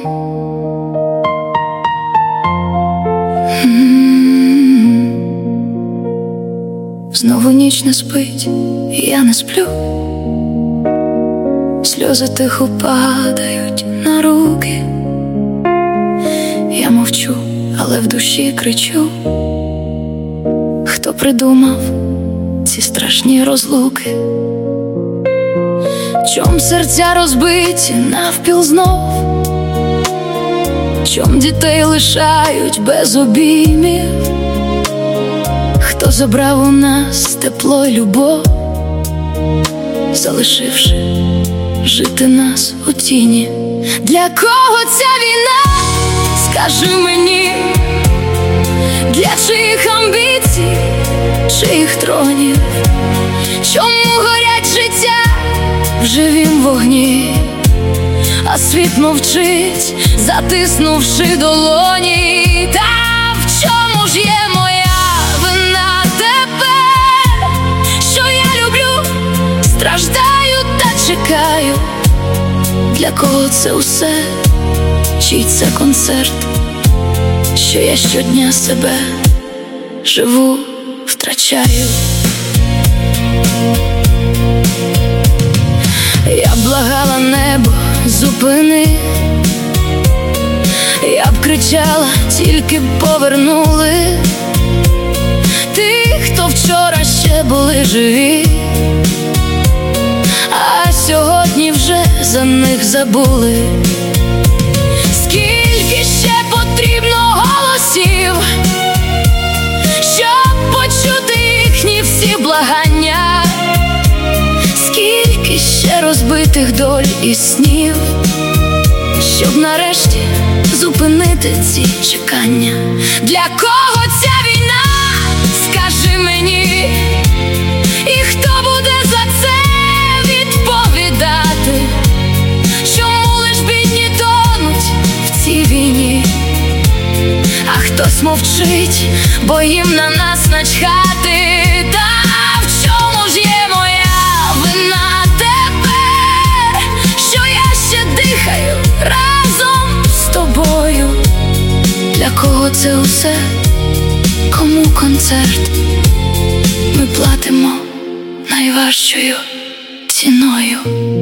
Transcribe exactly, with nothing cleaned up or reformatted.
М-м-м. Знову ніч не спить, я не сплю. Сльози тихо падають на руки. Я мовчу, але в душі кричу. Хто придумав ці страшні розлуки? Чом серця розбиті навпіл знов? Чом дітей лишають без обіймів? Хто забрав у нас тепло й любов, залишивши жити нас у тіні? Для кого ця війна? Скажи мені, для чиїх амбіцій, чиїх тронів? Чому горять життя в живім вогні, а світ мовчить, затиснувши долоні? Та в чому ж є моя вина тепер, що я люблю, страждаю та чекаю? Для кого це усе? Чий це концерт, що я щодня себе живу, втрачаю? Я благала небо, зупини. Я б кричала, тільки б повернули тих, хто вчора ще були живі, а сьогодні вже за них забули. Скільки ще потрібно голосів, щоб почути їхні всі благання? Скільки ще розбитих доль і снів, щоб нарешті зупинити ці чекання? Для кого ця війна? Скажи мені, і хто буде за це відповідати? Чому лиш бідні тонуть в цій війні, а хтось мовчить, бо їм на нас начхати? Та в чому ж є моя вина тепер, що я ще дихаю разом з тобою? Для кого це усе? Кому концерт? Ми платимо найважчою ціною.